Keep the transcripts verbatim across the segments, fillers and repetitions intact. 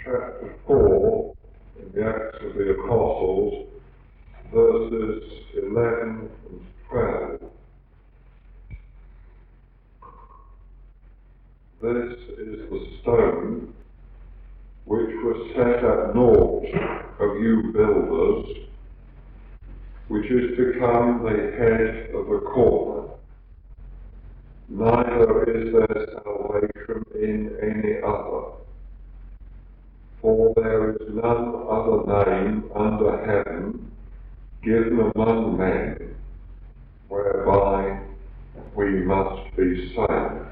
chapter four in the Acts of the Apostles, verses eleven and twelve. This is the stone which was set at naught of you builders, which is become the head of the corner. Neither is there salvation in any other, for there is none other name under heaven given among men whereby we must be saved.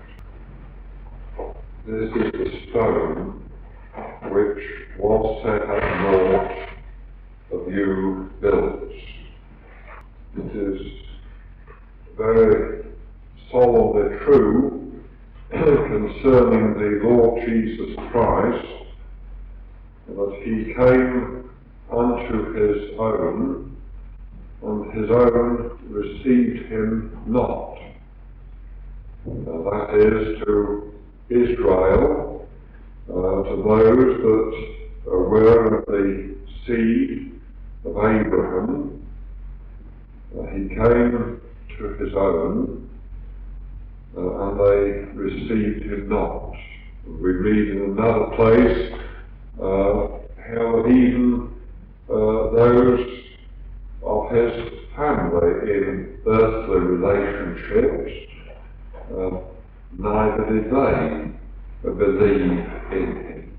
This is the stone which was set at naught of you builders. It is very solemnly true concerning the Lord Jesus Christ that he came unto his own, and his own received him not. Uh, that is, to Israel, uh, to those that uh, were of the seed of Abraham. Uh, he came to his own, uh, and they received him not. We read in another place uh, how even uh, those of his family in earthly relationships, uh, neither did they believe in him.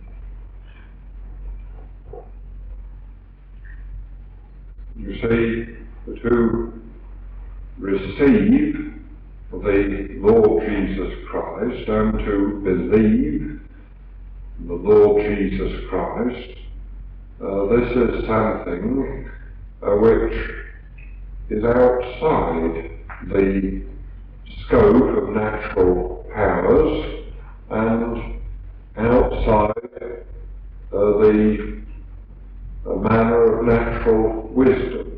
You see, to receive the Lord Jesus Christ and to believe in the Lord Jesus Christ, uh, this is something uh, which is outside the scope of natural powers and outside uh, the uh, manner of natural wisdom.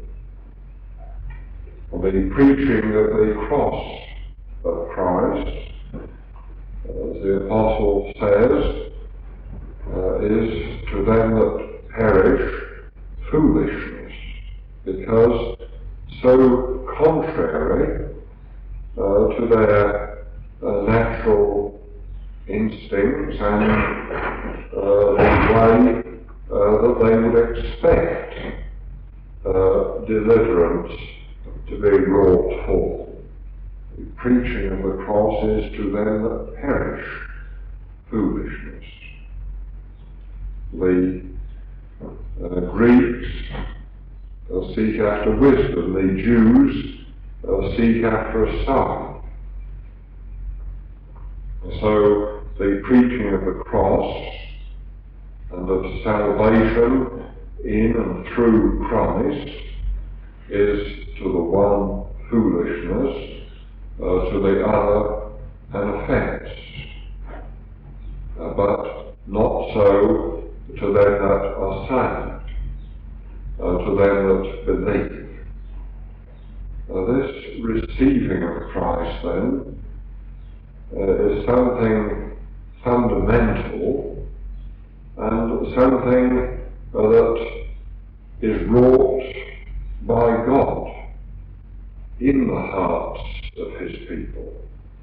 The preaching of the cross of Christ, as the Apostle says, uh, is to them that perish foolishness, because so contrary uh, to their uh, natural instincts and uh, the way uh, that they would expect uh, deliverance to be wrought forth. The preaching of the cross is to them that perish foolishness. The uh, Greeks uh, seek after wisdom, the Jews uh, seek after a sign. So the preaching of the cross and of salvation in and through Christ is to the one foolishness, uh, to the other an offence, uh, but not so to them that are saved, uh, to them that believe. Uh, this receiving of Christ, then, uh, is something fundamental and something uh, that is wrought by God in the hearts of his people.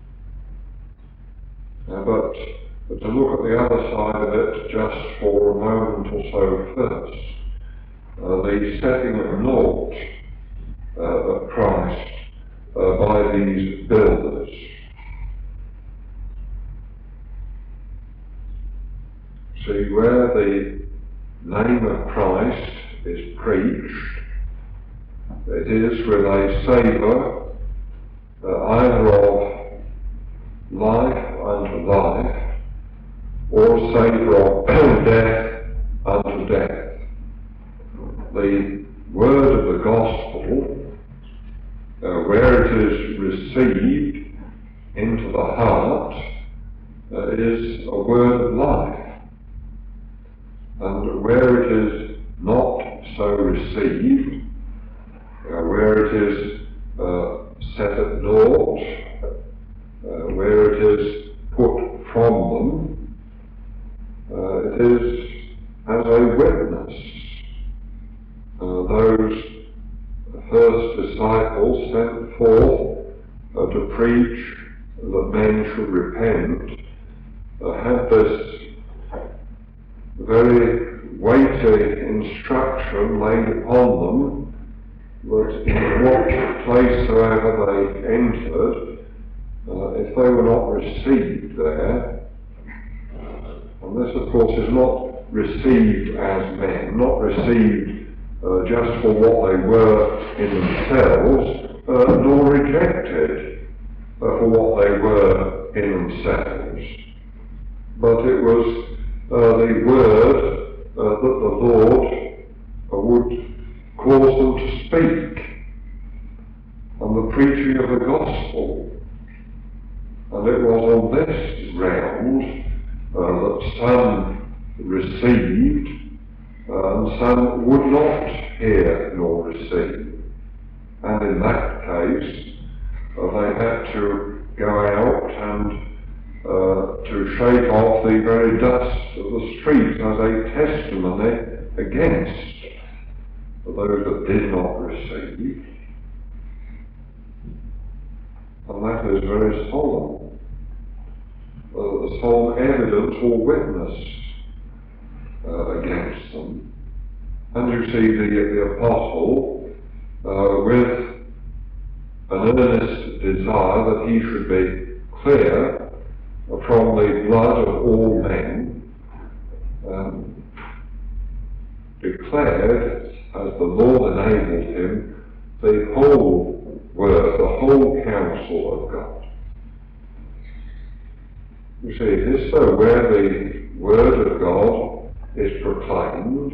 Uh, but, but to look at the other side of it just for a moment or so first, uh, the setting at naught uh, of Christ uh, by these builders. See, where the name of Christ is preached, it is with a savour uh, either of life unto life, or savour of death unto death. The word of the gospel, uh, where it is received into the heart, uh, is a word of life. And where it is not so received, uh, where it is uh, set at naught, uh, where it is put from them, uh, it is as a witness. Uh, those first disciples sent forth uh, to preach that men should repent uh, had this very weighty instruction laid upon them that in what place soever they entered, uh, if they were not received there, and this of course is not received as men, not received uh, just for what they were in themselves, uh, nor rejected uh, for what they were in themselves, but it was uh, the word uh, that the Lord uh, would cause them to speak, and the preaching of the gospel. And it was on this ground uh, that some received uh, and some would not hear nor receive. And in that case, uh, they had to go out and uh, to shake off the very dust of the streets as a testimony against those that did not receive. And that is very solemn. Uh, a solemn evidence or witness uh, against them. And you see the, the apostle uh, with an earnest desire that he should be clear from the blood of all men, um, declared, as the Lord enabled him, the whole word, the whole counsel of God. You see, it is so where the word of God is proclaimed,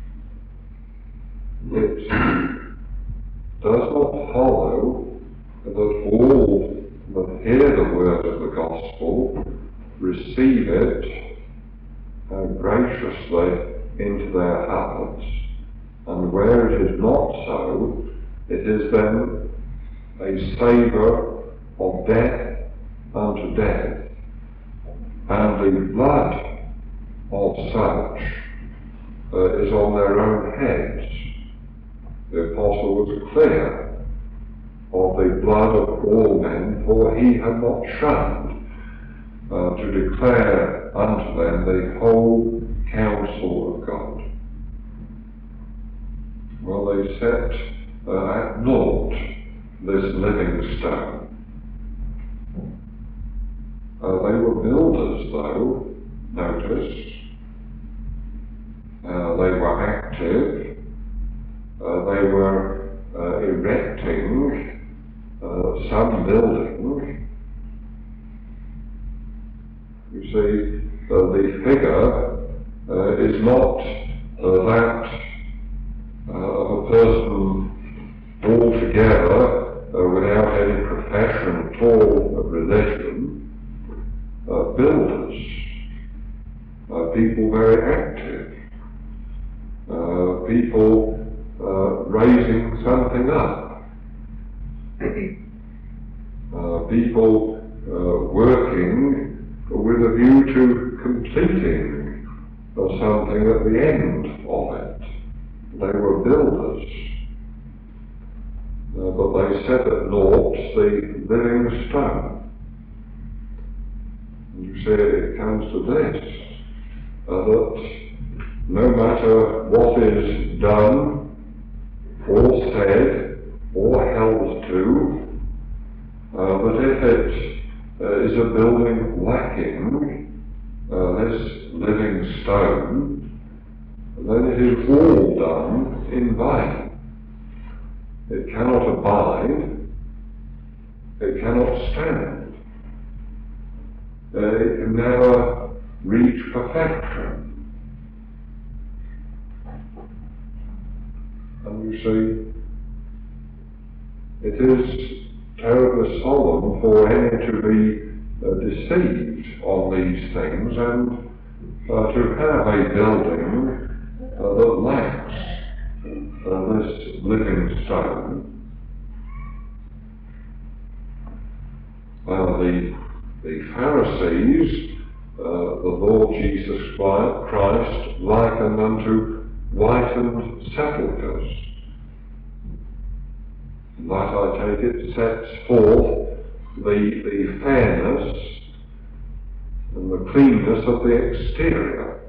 it does not follow that all that hear the word of the gospel receive it uh, graciously into their hearts, and where it is not so, it is then a savour of death unto death, and the blood of such uh, is on their own heads. The apostle was clear of the blood of all men, for he had not shunned uh, to declare unto them the whole counsel of God. Well, they set uh, at naught this living stone. Uh, they were builders, though, notice. Uh, they were active. Uh, they were uh, erecting uh, some building. You see, uh, the figure uh, is not uh, that uh, of a person altogether uh, without any profession at all of religion. Uh, builders, uh, people very active, uh, people uh, raising something up, uh, people uh, working with a view to completing uh, something at the end of it. They were builders, uh, but they set at naught the living stone. You see, it comes to this, uh, that no matter what is done, or said, or held to, uh, but if it uh, is a building lacking uh, this living stone, then it is all done in vain. It cannot abide, it cannot stand. Uh, it can never reach perfection. And you see, it is terribly solemn for any to be uh, deceived on these things and uh, to have a building uh, that lacks uh, this living stone. Uh, the The Pharisees, uh, the Lord Jesus Christ likened unto to whitened sepulchres. And that, I take it, sets forth the, the fairness and the cleanness of the exterior.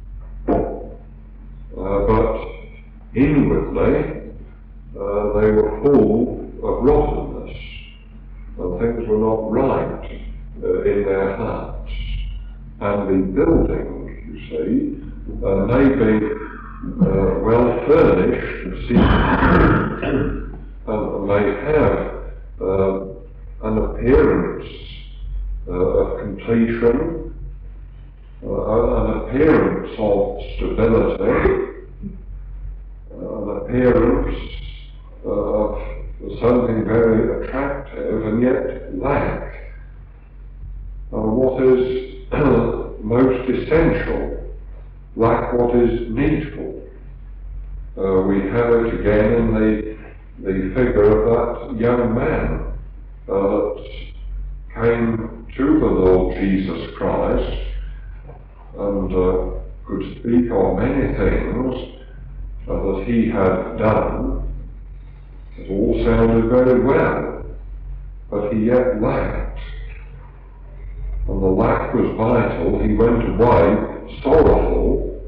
Uh, but inwardly, uh, they were full of rottenness, and things were not right uh, in their hearts. And the building, you see, uh, may be uh, well furnished and seated, and may have uh, an appearance uh, of completion, uh, an appearance of stability, uh, an appearance uh, of something very attractive, and yet lack uh, what is most essential, lack what is needful. Uh, we have it again in the, the figure of that young man uh, that came to the Lord Jesus Christ and uh, could speak of many things uh, that he had done. It all sounded very well, but he yet lacked. And the lack was vital. He went away sorrowful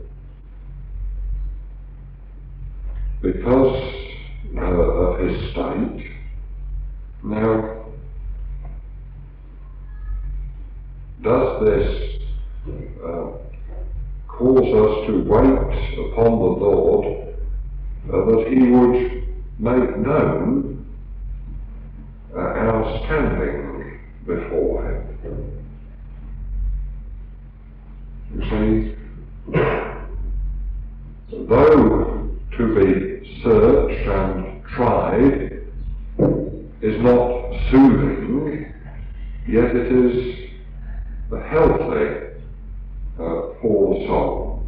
because uh, of his state. Now, does this uh, cause us to wait upon the Lord uh, that he would make known uh, our standing before him? You see, though to be searched and tried is not soothing, yet it is healthy uh, for the soul.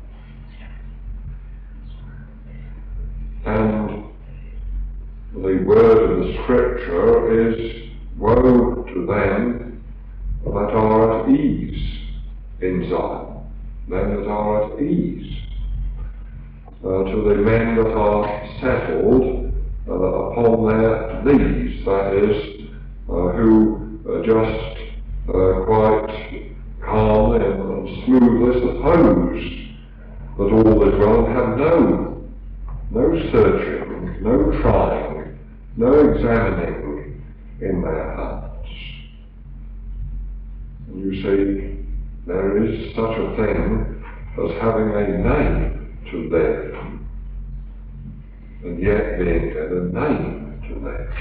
And the word of the Scripture is, woe to them that are at ease in Zion, them that are at ease, uh, to the men that are settled uh, upon their lees, that is, uh, who uh, just uh, quite calmly and smoothly suppose that all is well and have no, no searching, no trying, no examining in their hearts. And you see, there is such a thing as having a name to live, and yet being had a name to live.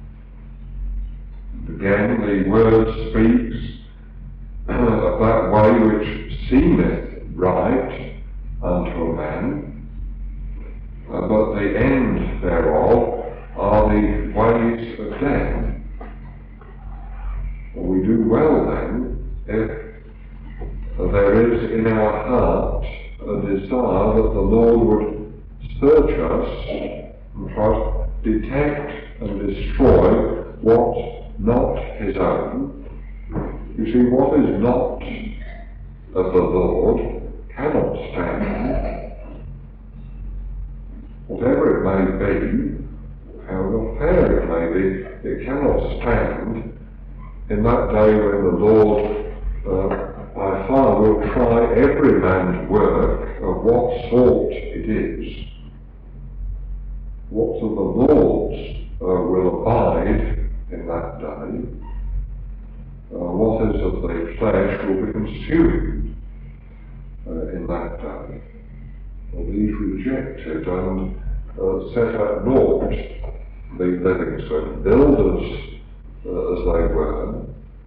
And again, the word speaks of that way which seemeth right unto a man, uh, but the end thereof are the ways of death. We do well then if there is in our heart a desire that the Lord would search us and try to detect and destroy what's not his own. You see, what is not of the Lord cannot stand. Whatever it may be, however fair it may be, it cannot stand in that day when the Lord uh, by far will try every man's work of what sort it is. What's of the Lord's uh, will abide in that day. Uh, what is of the flesh will be consumed uh, in that day. Well, these rejected and uh, set at naught the living stones, builders uh, as they were.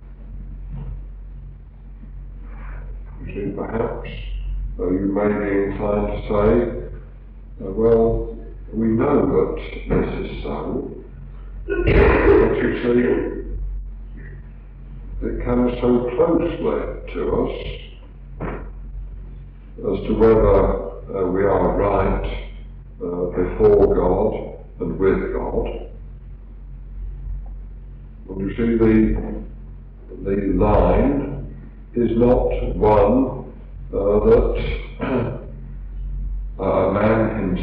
You see, perhaps uh, you may be inclined to say, uh, well, we know that this is so, but you see, it comes so closely to us as to whether uh, we are right uh, before God and with God. And you see, the, the line is not one uh, that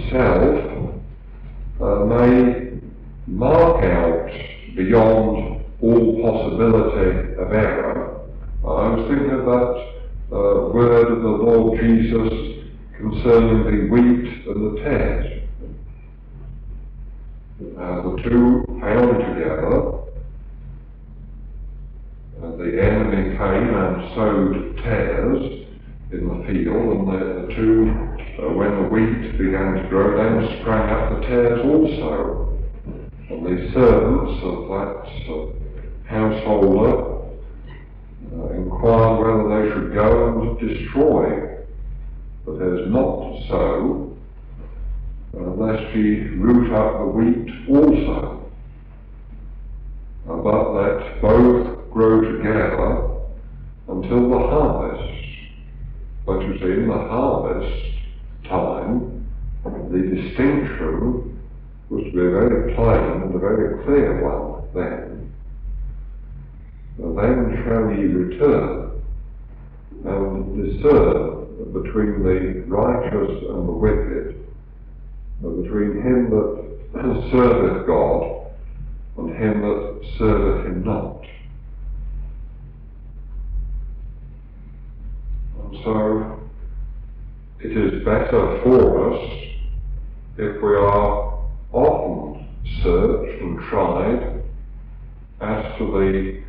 itself uh, may mark out beyond all possibility of error. I was thinking of that uh, word of the Lord Jesus concerning the wheat and the tares. Uh, the two found together, uh, the enemy came and sowed tares in the field, and the, the two, uh, when the wheat began to grow, then sprang up the tares also. And the servants of that uh, householder uh, inquired whether they should go and destroy the tares. Not so, lest he root up the wheat also, uh, but that both grow together until the harvest. But you see, in the harvest time, the distinction was to be a very plain and a very clear one then. And then shall ye return and discern between the righteous and the wicked, and between him that serveth God and him that serveth him not. And so it is better for us if we are often searched and tried as to the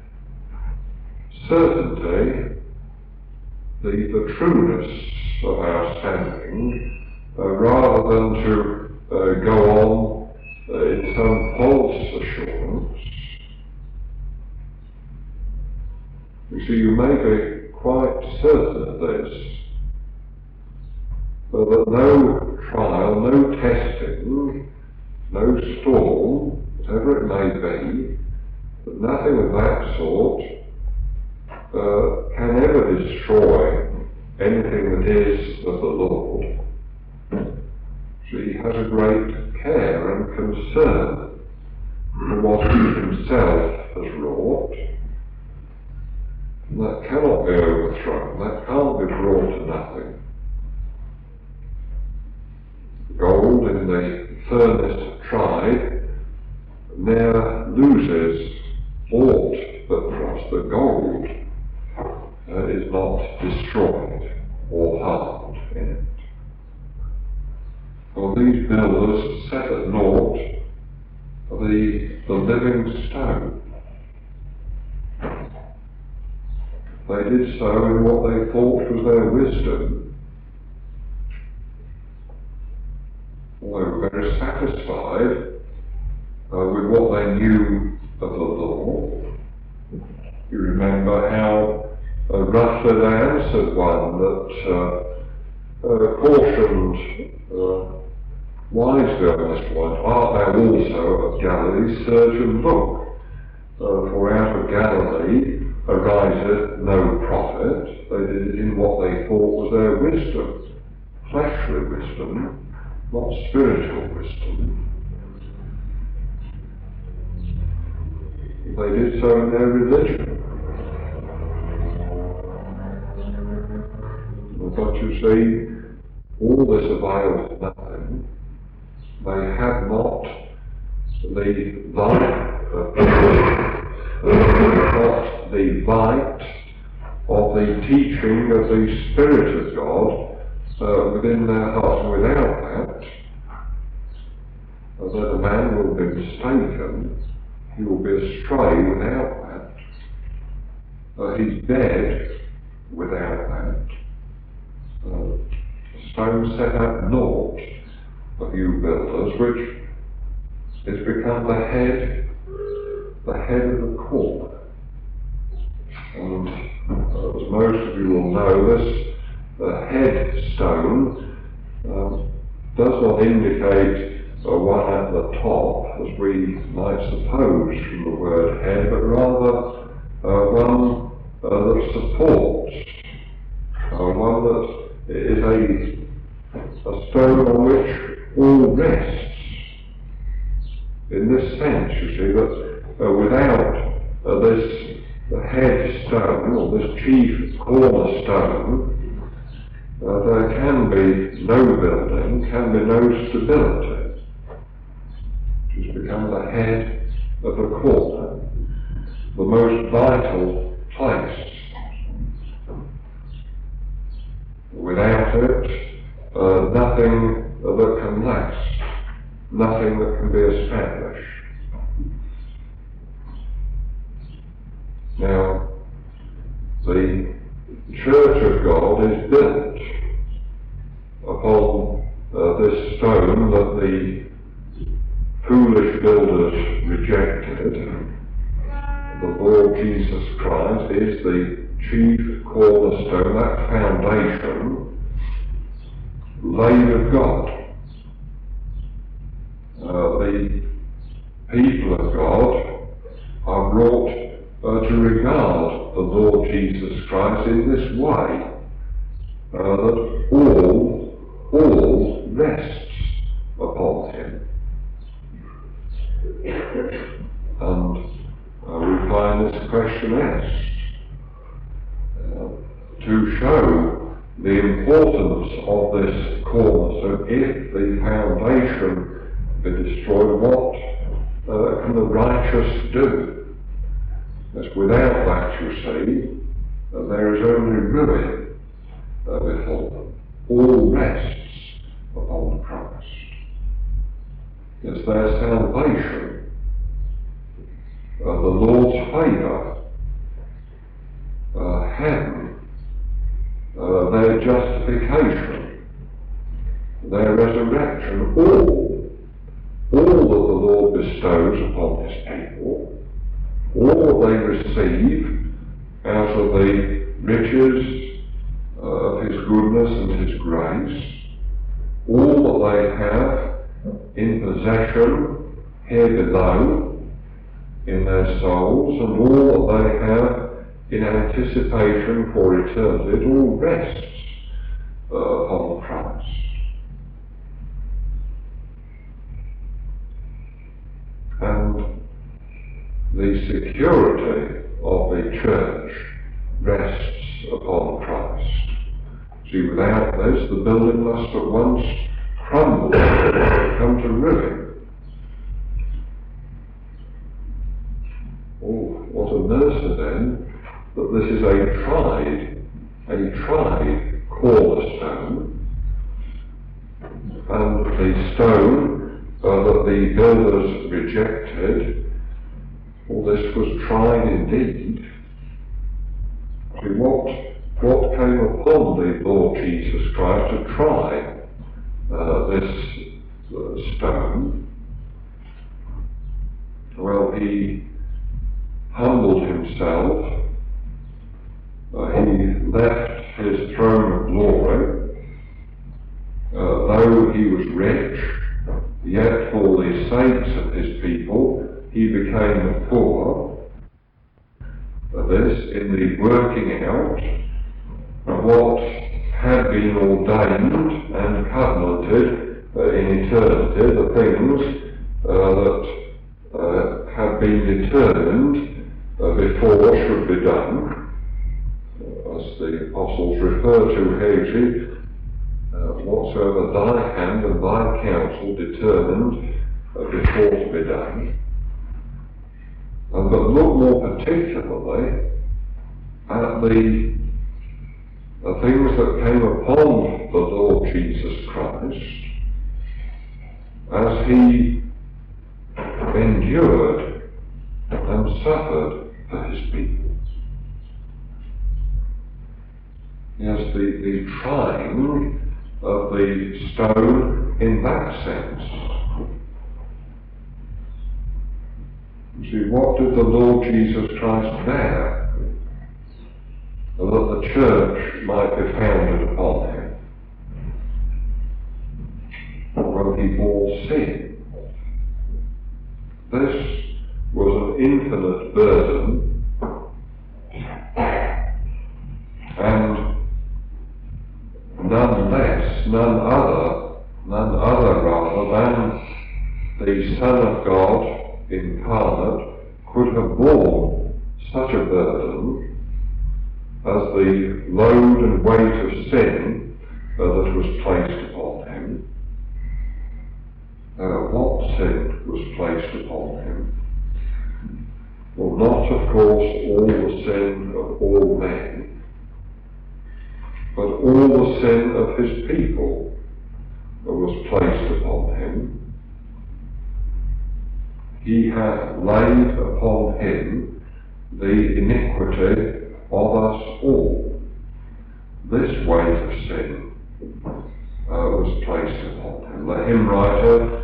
certainty, the, the trueness of our standing, Uh, rather than to uh, go on uh, in some false assurance. You see, you may be quite certain of this, but that no trial, no testing, no storm, whatever it may be, that nothing of that sort uh, can ever destroy anything that is of the Lord. He has a great care and concern for what he himself has wrought. And that cannot be overthrown, that can't be brought to nothing. Gold in the furnace tried ne'er loses aught but frost. The gold uh, is not destroyed or harmed in it. For these builders set at naught the, the living stone. They did so in what they thought was their wisdom. They were very satisfied uh, with what they knew of the law. You remember how uh, roughly they answered one that uh, uh, cautioned uh, wisely on this point, art thou also of Galilee? Search and look, uh, for out of Galilee ariseth no prophet. They did it in what they thought was their wisdom, fleshly wisdom, not spiritual wisdom. They did so in their religion. But you see, all this availed nothing. They had not the light, uh, not the light of the teaching of the Spirit of God uh, within their hearts. Without that, uh, that a man will be mistaken, he will be astray without that. Uh, he's dead without that. Uh, stone set at naught of you builders, which has become the head, the head of the corner. And uh, as most of you will know, this the headstone um, does not indicate uh, one at the top, as we might suppose from the word head, but rather uh, one uh, that supports, uh, one that is a, a stone on which all rests. In this sense, you see, that uh, without uh, this the headstone, or this chief cornerstone, uh, there can be no building, can be no stability. It has become the head of the corner, the most vital place. Without it, uh, nothing that can last, nothing that can be established. Now, the Church of God is built upon uh, this stone that the foolish builders rejected. The Lord Jesus Christ is the chief cornerstone, that foundation laid of God. Uh, the people of God are brought uh, to regard the Lord Jesus Christ in this way, uh, that all, all rests upon him. And uh, we find this question asked uh, to show the importance of this cornerstone. If the foundation be destroyed, what uh, can the righteous do? As without that, you see, uh, there is only ruin uh, before them. All rests upon Christ. It's their salvation, uh, the Lord's favour, uh, heaven, uh, their justification, their resurrection, all, all that the Lord bestows upon his people, all that they receive out of the riches uh, of his goodness and his grace, all that they have in possession here below in their souls, and all that they have in anticipation for eternity, it all rests uh, upon Christ. And the security of the church rests upon Christ. See, without this, the building must at once crumble, come to ruin. Oh, what a mercy then, that this is a tried, a tried cornerstone, and the stone uh, that the builders rejected. Well, this was tried indeed. See, what, what came upon the Lord Jesus Christ to try uh, this uh, stone? Well, he humbled himself. Uh, he left his throne of glory. Uh, though he was rich, yet for the sakes of his people, he became poor. This in the working out of what had been ordained and covenanted uh, in eternity, the things uh, that uh, had been determined uh, before should be done. Uh, as the apostles refer to here, uh, whatsoever thy hand and thy counsel determined uh, before to be done. Uh, but look more particularly at the, the things that came upon the Lord Jesus Christ as he endured and suffered for his people. Yes, the, the trying of the stone in that sense. You see, what did the Lord Jesus Christ bear? That the church might be founded upon him. Well, he bore sin. This was an infinite burden, and none less, none other, none other rather than the Son of God incarnate could have borne such a burden as the load and weight of sin uh, that was placed upon him. Uh, what sin was placed upon him? Well, not, of course, all the sin of all men, but all the sin of his people was placed upon him. He hath laid upon him the iniquity of us all. This weight of sin uh, was placed upon him. The hymn writer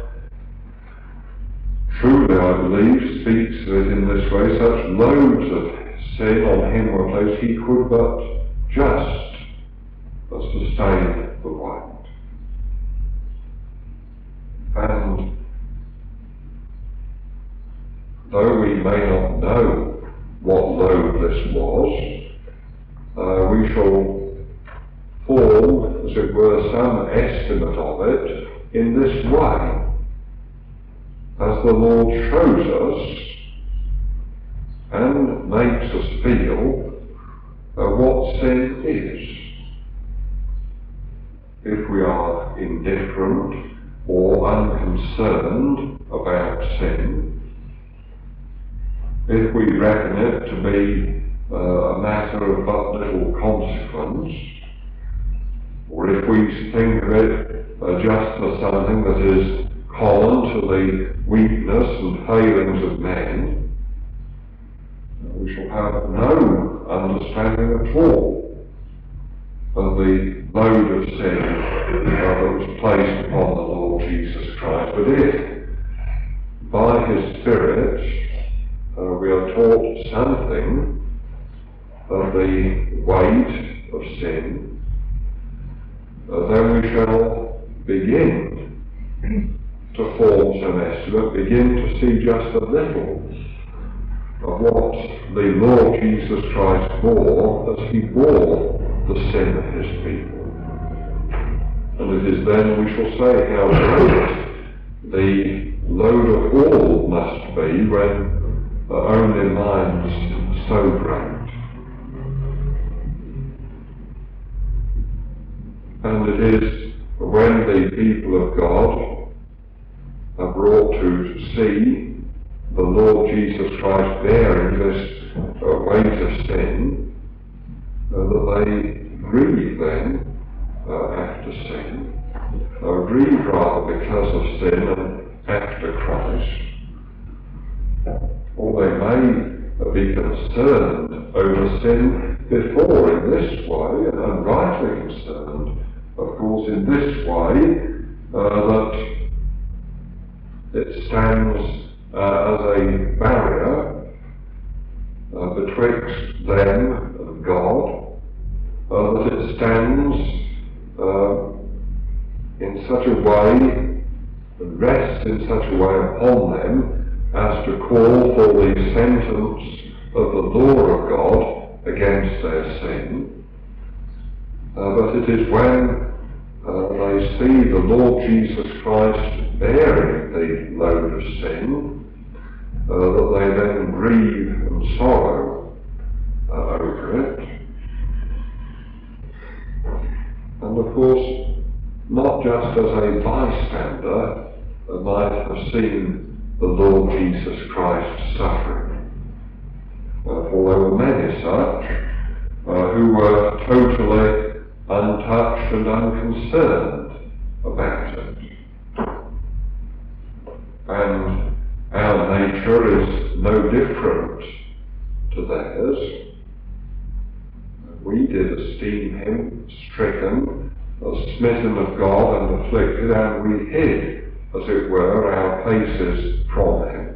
truly, I believe, speaks of it in this way. Such loads of sin on him were placed, he could but just sustain the weight. And though we may not know what load this was, uh, we shall form, as it were, some estimate of it in this way. As the Lord shows us and makes us feel uh, what sin is. If we are indifferent or unconcerned about sin, if we reckon it to be uh, a matter of but little consequence, or if we think of it uh, just as something that is common to the weakness and failings of men, we shall have no understanding at all of the load of sin uh, that was placed upon the Lord Jesus Christ. But if by his Spirit uh, we are taught something of the weight of sin, uh, then we shall begin to form some estimate, begin to see just a little of what the Lord Jesus Christ bore as he bore the sin of his people. And it is then we shall say how great the load of all must be when uh, only mine's so great. And it is when the people of God are brought to see the Lord Jesus Christ bearing this uh, weight of sin, uh, that they grieve then uh, after sin, uh, grieve rather because of sin and after Christ. Or they may uh, be concerned over sin before in this way, and rightly concerned, of course, in this way, uh, that it stands uh, as a barrier uh, betwixt them and God, uh, that it stands uh, in such a way, and rests in such a way upon them as to call for the sentence of the law of God against their sin. Uh, but it is when uh, they see the Lord Jesus Christ bearing the load of sin, uh, that they then grieve and sorrow uh, over it. And of course, not just as a bystander uh, might have seen the Lord Jesus Christ suffering, uh, for there were many such uh, who were totally untouched and unconcerned about it. And our nature is no different to theirs. We did esteem him stricken, smitten of God and afflicted, and we hid, as it were, our faces from him.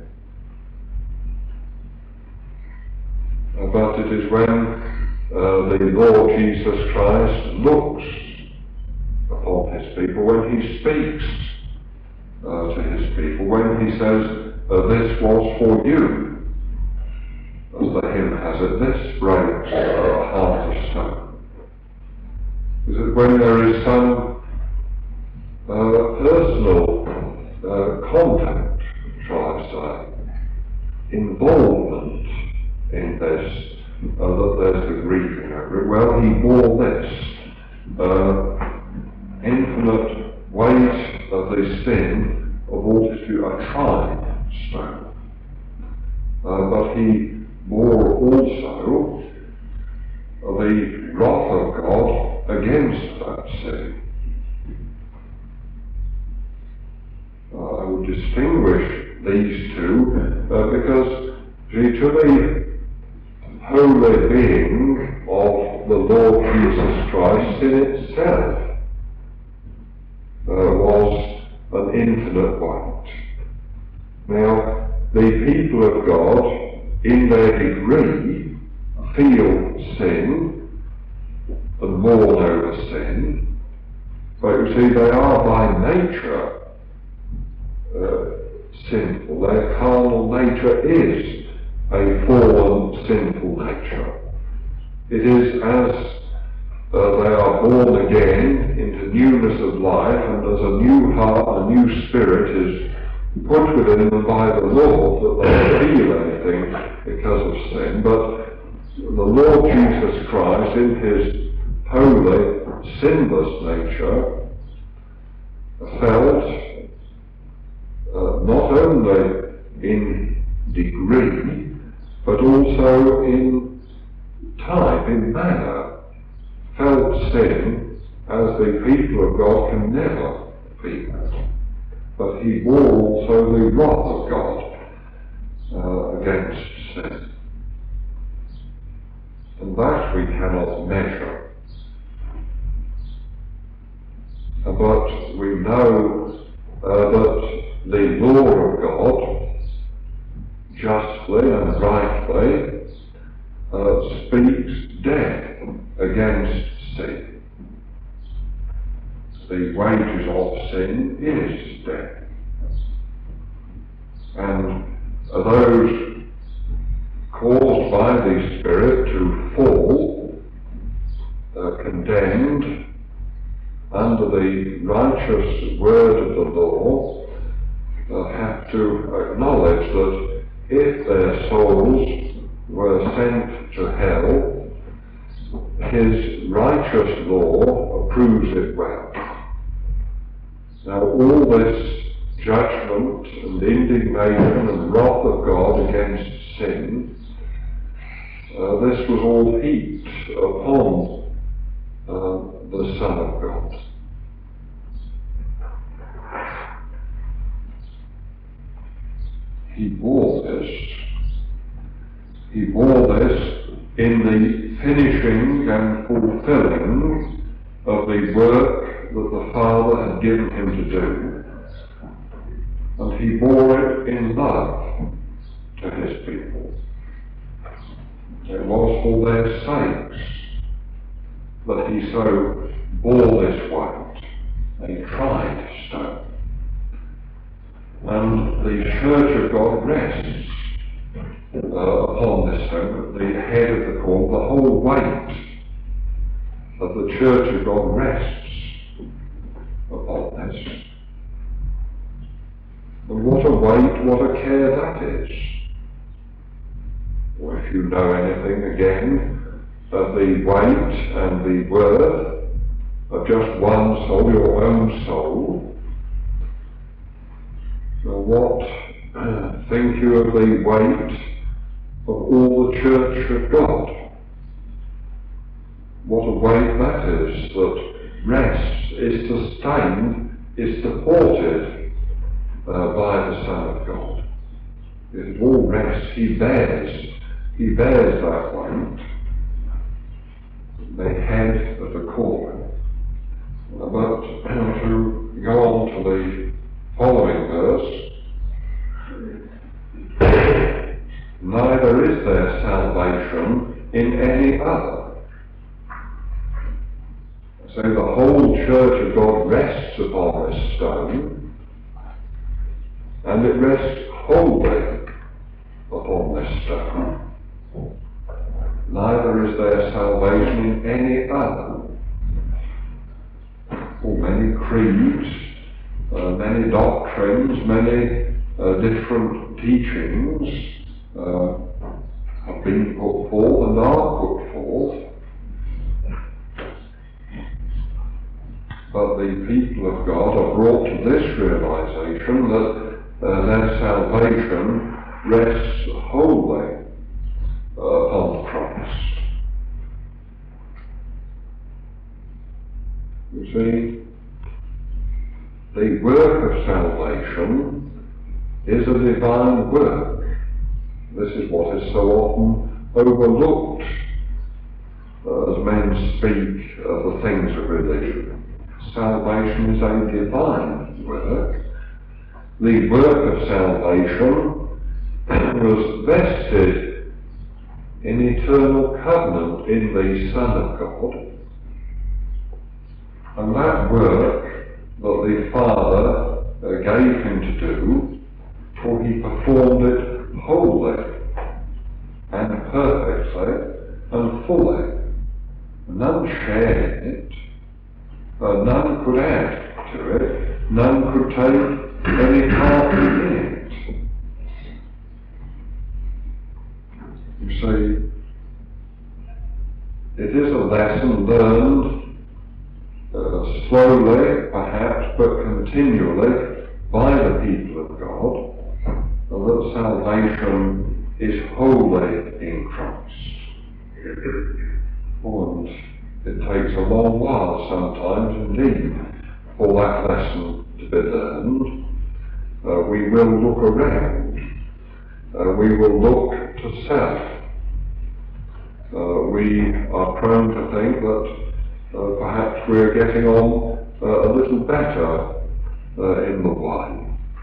But it is when uh, the Lord Jesus Christ looks upon his people, when he speaks uh, to his people, when he says, uh, this was for you, as the hymn has it, this breaks a heart of stone. Is it when there is some uh, personal uh, contact, shall I say, involvement in this, uh, that there's the grieving over it. Well, he bore this uh, infinite weight of the sin of all to a tried stone. Uh, but he bore also the wrath of God against that sin. Uh, I would distinguish these two uh, because see, to the holy being of the Lord Jesus Christ, sin itself uh, was an infinite weight. Now, the people of God, in their degree, feel sin and mourn over sin, but you see, they are by nature uh, sinful. Their carnal nature is a fallen, sinful nature. It is as uh, they are born again into newness of life, and as a new heart, a new spirit is put within them by the Lord, that they feel anything because of sin. But the Lord Jesus Christ, in his holy, sinless nature, felt uh, not only in degree, but also in type, in manner, felt sin as the people of God can never feel. But he bore also the wrath of God uh, against sin. And that we cannot measure. Uh, but we know uh, that the law of God justly and rightly uh, speaks death against sin. The wages of sin is death. And uh, those caused by the Spirit to fall, uh, condemned under the righteous word of the law, uh, have to acknowledge that if their souls were sent to hell, his righteous law approves it well. Now all this judgment and indignation and wrath of God against sin, uh, this was all heaped upon uh, the Son of God. He bore this. He bore this in the finishing and fulfilling of the work that the Father had given him to do. And he bore it in love to his people. It was for their sakes that he so bore this weight, a tried stone. And the Church of God rests uh, upon this stone, at the head of the corn. The whole weight of the Church of God rests upon this. And what a weight, what a care that is. Or if you know anything again of the weight and the worth of just one soul, your own soul, so what uh, think you of the weight of all the Church of God? What a weight that is, that rests, is sustained, is supported uh, by the Son of God. It all rests, he bears, he bears that weight, the head of the corn. But to go on to the following verse, neither is there salvation in any other. So the whole Church of God rests upon this stone, and it rests wholly upon this stone. Neither is there salvation in any other. For many creeds, uh, many doctrines, many uh, different teachings uh, have been put forth and are put forth. but the people of God are brought to this realization that uh, their salvation rests wholly uh, upon Christ. You see, the work of salvation is a divine work. This is what is so often overlooked uh, as men speak of the things of religion. Salvation is a divine work. The work of salvation was vested in eternal covenant in the Son of God. And that work that the Father uh, gave him to do, for he performed it wholly and perfectly and fully. None shared in it, uh, none could add to it, none could take any part in it. You see, it is a lesson learned uh, slowly, perhaps, but continually by the people of God, that salvation is wholly in Christ. And it takes a long while sometimes indeed for that lesson to be learned. Uh, we will look around. Uh, we will look to self. Uh, we are prone to think that uh, perhaps we're getting on uh, a little better uh, in the way.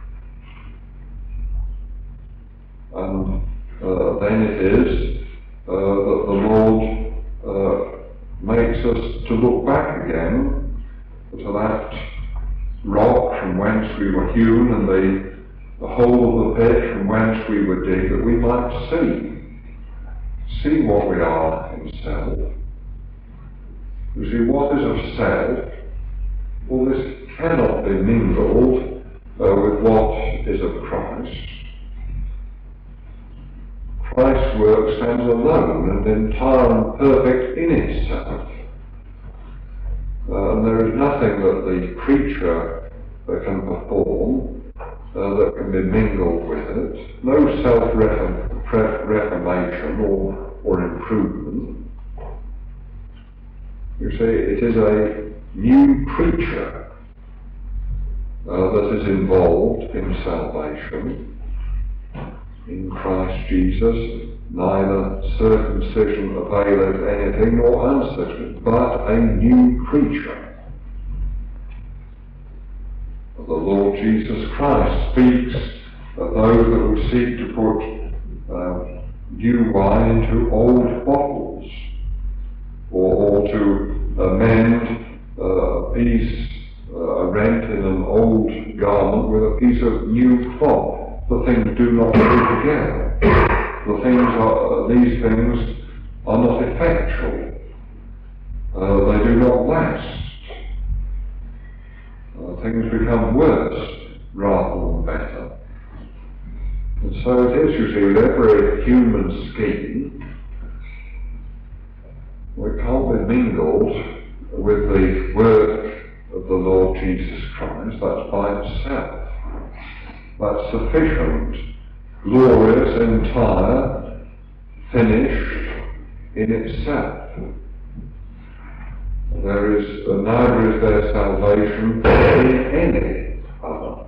And uh, then it is uh, that the Lord uh, makes us to look back again to that rock from whence we were hewn and the, the hole of the pit from whence we were digged, that we might see, see what we are in self. You see, what is of self? Well, this cannot be mingled uh, with what is of Christ. Christ's work stands alone and entire and perfect in itself. Uh, and there is nothing that the creature uh, can perform uh, that can be mingled with it. No self-reformation or, or improvement. You see, it is a new creature uh, that is involved in salvation. In Christ Jesus, neither circumcision availeth anything nor uncircumcision, but a new creature. The Lord Jesus Christ speaks of those that will seek to put uh, new wine into old bottles, or, or to amend uh, a piece, uh, a rent in an old garment with a piece of new cloth. The things do not go together. The things are, uh, these things are not effectual. Uh, they do not last. Uh, things become worse rather than better. And so it is, you see, with every human scheme, it can't be mingled with the work of the Lord Jesus Christ. That's by itself. That's sufficient, glorious, entire, finished in itself. There is, uh, neither is there salvation in any other.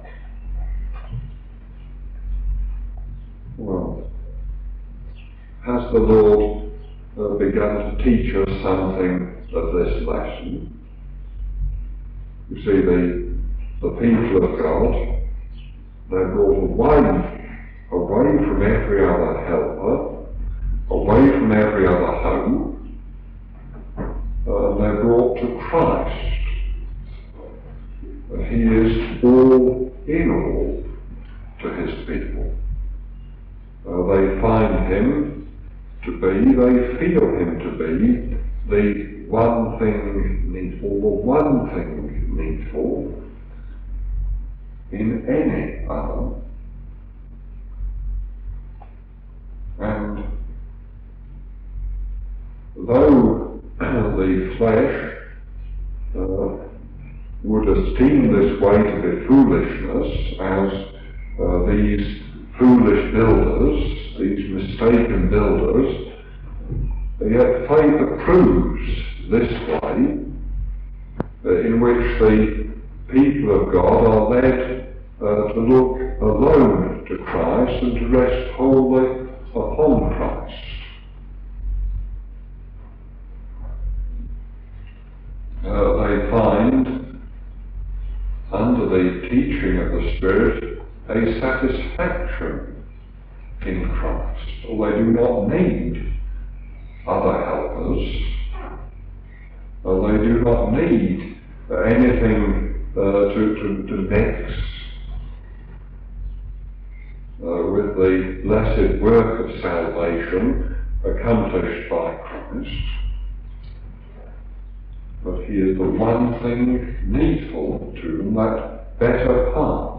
Well, has the Lord uh, begun to teach us something of this lesson? You see, the, the people of God, they're brought away, away from every other helper, away from every other hope. Uh, they're brought to Christ. He is all in all to his people. Uh, they find him to be, they feel him to be, the one thing needful, the one thing needful in any other. And though the flesh uh, would esteem this way to be foolishness, as uh, these foolish builders, these mistaken builders, yet faith approves this way uh, in which the people of God are led uh, to look alone to Christ and to rest wholly upon Christ. Uh, they find, under the teaching of the Spirit, a satisfaction in Christ. Or they do not need other helpers. Or they do not need uh, anything uh, to, to, to mix uh, with the blessed work of salvation accomplished by Christ. But he is the one thing needful to them, that better part.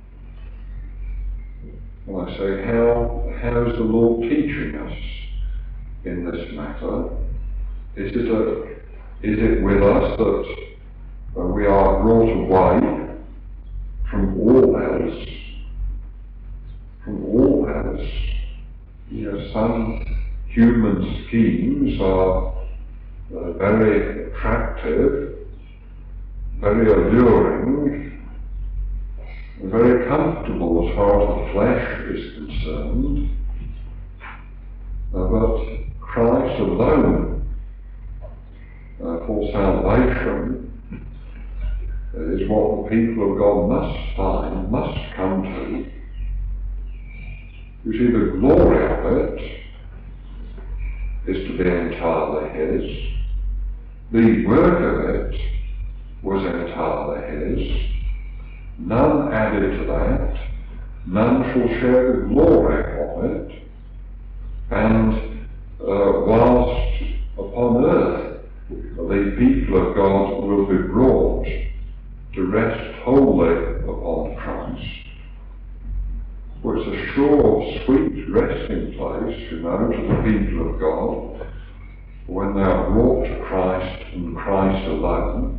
And I say, how, how is the Lord teaching us in this matter? Is it, a, is it with us that uh, we are brought away from all else? From all else? Yes, some human schemes are uh, very attractive, very alluring, very comfortable as far as the flesh is concerned, uh, but Christ alone uh, for salvation is what the people of God must find, must come to. You see, the glory of it is to be entirely His. The work of it was entirely His. None added to that, none shall share the glory of it, and uh, whilst upon earth the people of God will be brought to rest wholly upon Christ. For it's a sure, sweet resting place, you know, to the people of God, when they are brought to Christ and Christ alone.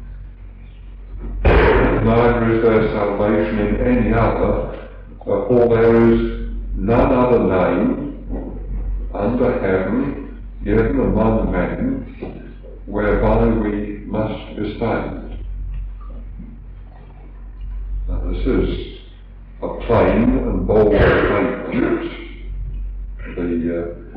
Neither is there salvation in any other, for there is none other name under heaven given among men whereby we must be saved. Now this is a plain and bold statement. The, uh,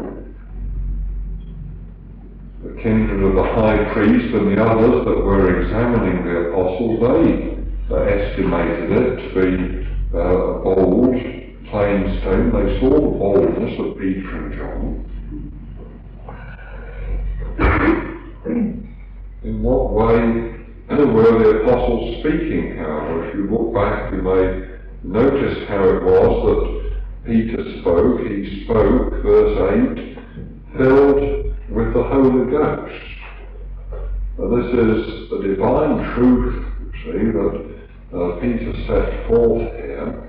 the kindred of the high priest and the others that were examining the apostles, they uh, estimated it to be uh, a bold, plain stone. They saw the boldness of Peter and John. In what way were the apostles speaking, however? If you look back, you may notice how it was that Peter spoke. He spoke, verse eight, filled with the Holy Ghost. Now, this is the divine truth, you see, that uh, Peter set forth here.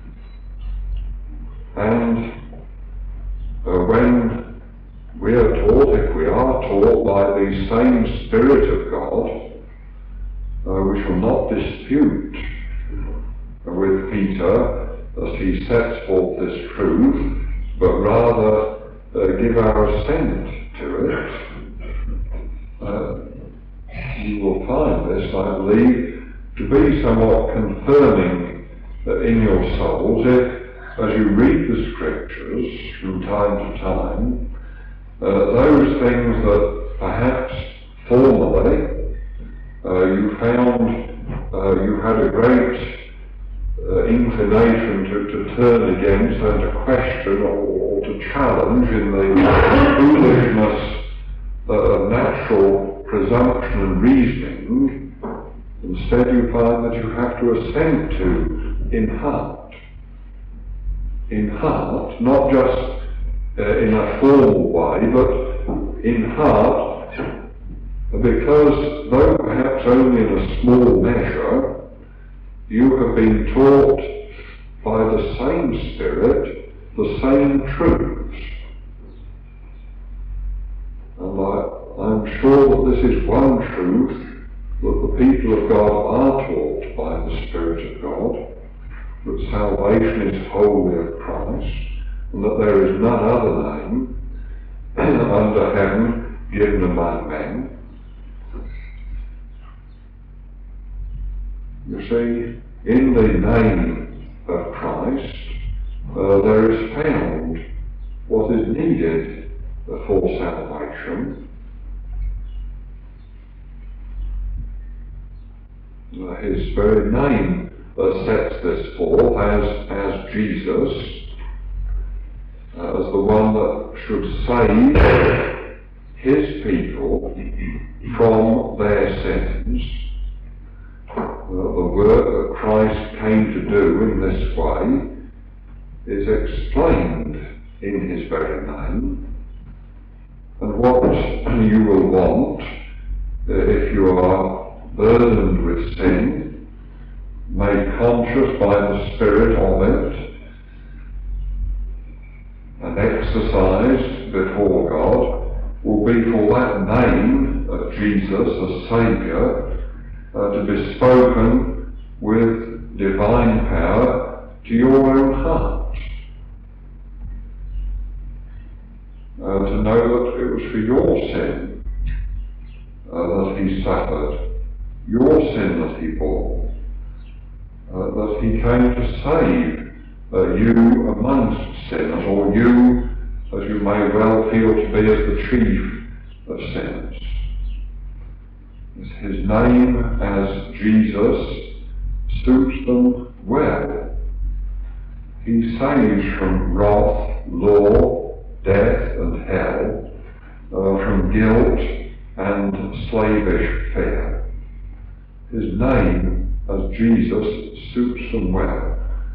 And uh, when we are taught, if we are taught by the same Spirit of God, uh, we shall not dispute with Peter as he sets forth this truth, but rather uh, give our assent to it. Uh, you will find this, I believe, to be somewhat confirming uh, in your souls if, as you read the Scriptures from time to time, uh, those things that perhaps formerly uh, you found uh, you had a great Uh, inclination to, to turn against and to question or, or to challenge in the foolishness uh, of natural presumption and reasoning. Instead, you find that you have to assent to in heart. In heart, not just uh, in a formal way, but in heart, because though perhaps only in a small measure, you have been taught by the same Spirit the same truths. And I, I'm sure that this is one truth that the people of God are taught by the Spirit of God that salvation is wholly of Christ, and that there is none other name under heaven given among men. You see, in the name of Christ, uh, there is found what is needed for salvation. Uh, his very name uh, sets this forth as, as Jesus, uh, as the one that should save his people from their sins. Uh, the work that Christ came to do in this way is explained in his very name. And what you will want, uh, if you are burdened with sin, made conscious by the Spirit of it, and exercised before God, will be for that name of Jesus as Saviour uh, to be spoken with divine power to your own heart. Uh, to know that it was for your sin uh, that he suffered, your sin that he bore, uh, that he came to save uh, you amongst sinners, or you, as you may well feel to be, as the chief of sinners. His name as Jesus suits them well. He saves from wrath, law, death and hell, uh, from guilt and slavish fear. His name as Jesus suits them well.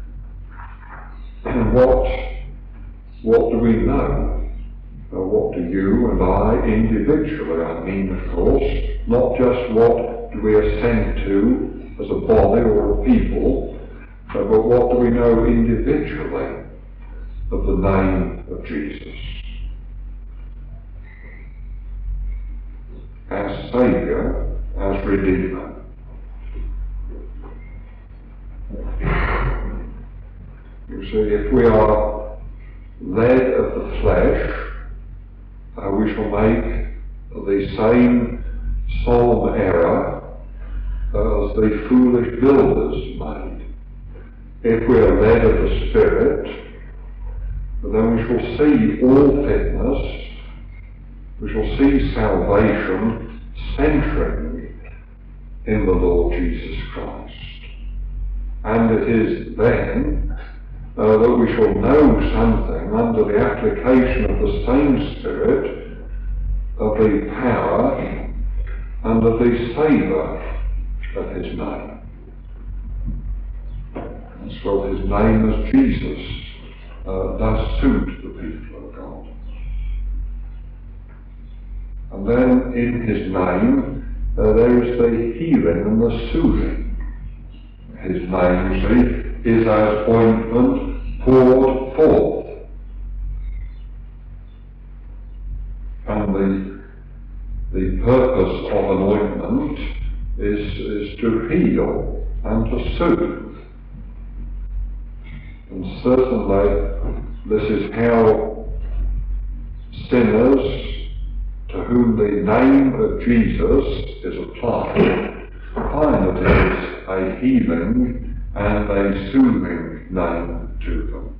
And what, what do we know? Uh, what do you and I individually, I mean of course, not just what do we assent to as a body or a people, uh, but what do we know individually of the name of Jesus? As Saviour, as Redeemer. You see, if we are led of the flesh, uh, we shall make the same solemn error uh, as the foolish builders made. If we are led of the Spirit, then we shall see all fitness, we shall see salvation centering in the Lord Jesus Christ. And it is then uh, that we shall know something under the application of the same Spirit of the power and of the savour of his name. As well, his name as Jesus uh, does suit the people of God. And then in his name uh, there is the healing and the soothing. His name, you see, is as ointment poured forth. And the, the purpose of an ointment is, is to heal and to soothe. And certainly this is how sinners to whom the name of Jesus is applied find that it is a healing and a soothing name to them.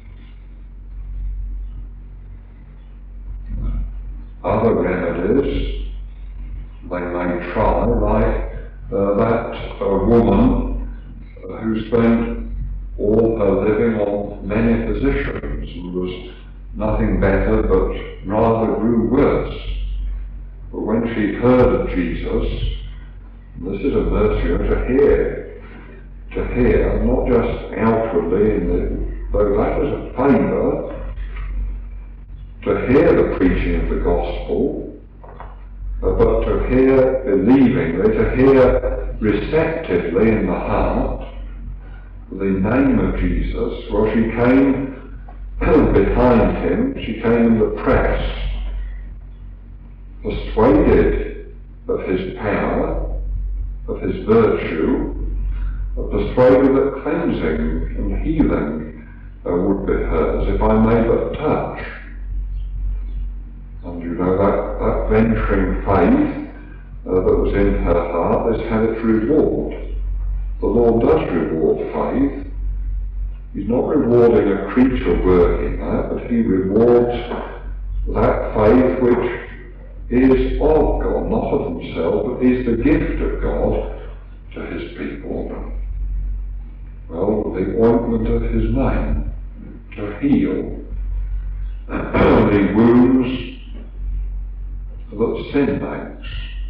Other remedies they may try, like uh, that uh, woman uh, who spent all her living on many physicians and was nothing better but rather grew worse. But when she heard of Jesus, and this is a mercy to hear, to hear, not just outwardly, in the, though that was a favour, to hear the preaching of the gospel, uh, but to hear believingly, to hear receptively in the heart the name of Jesus. Well, she came behind him, she came in the press, persuaded of his power, of his virtue, persuaded that cleansing and healing uh, would be hers if I may but touch. And you know that, that venturing faith uh, that was in her heart has had its reward. The Lord does reward faith. He's not rewarding a creature working that, but he rewards that faith which is of God, not of himself, but is the gift of God to his people. Well, the ointment of his name, to heal the wounds that sin makes.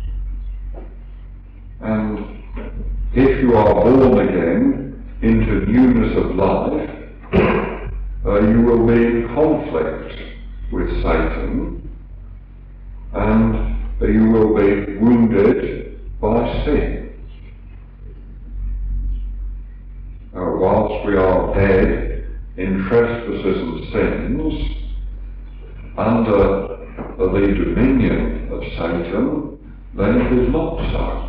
And if you are born again into newness of life, uh, you will be in conflict with Satan, and uh, you will be wounded by sin. Uh, whilst we are dead in trespasses and sins, under the dominion of Satan, then it is not so.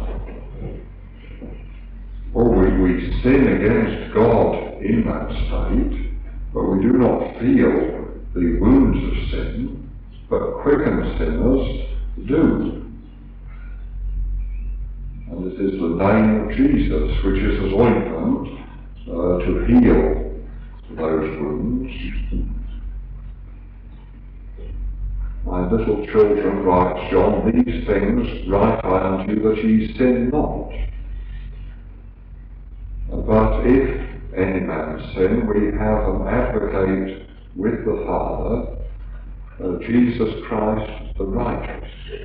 Or we, we sin against God in that state, but we do not feel the wounds of sin, but quickened sinners do. And it is the name of Jesus which is as ointment uh, to heal those wounds. My little children, writes John, these things write I unto you that ye sin not. But if any man sin, we have an advocate with the Father, uh, Jesus Christ the righteous.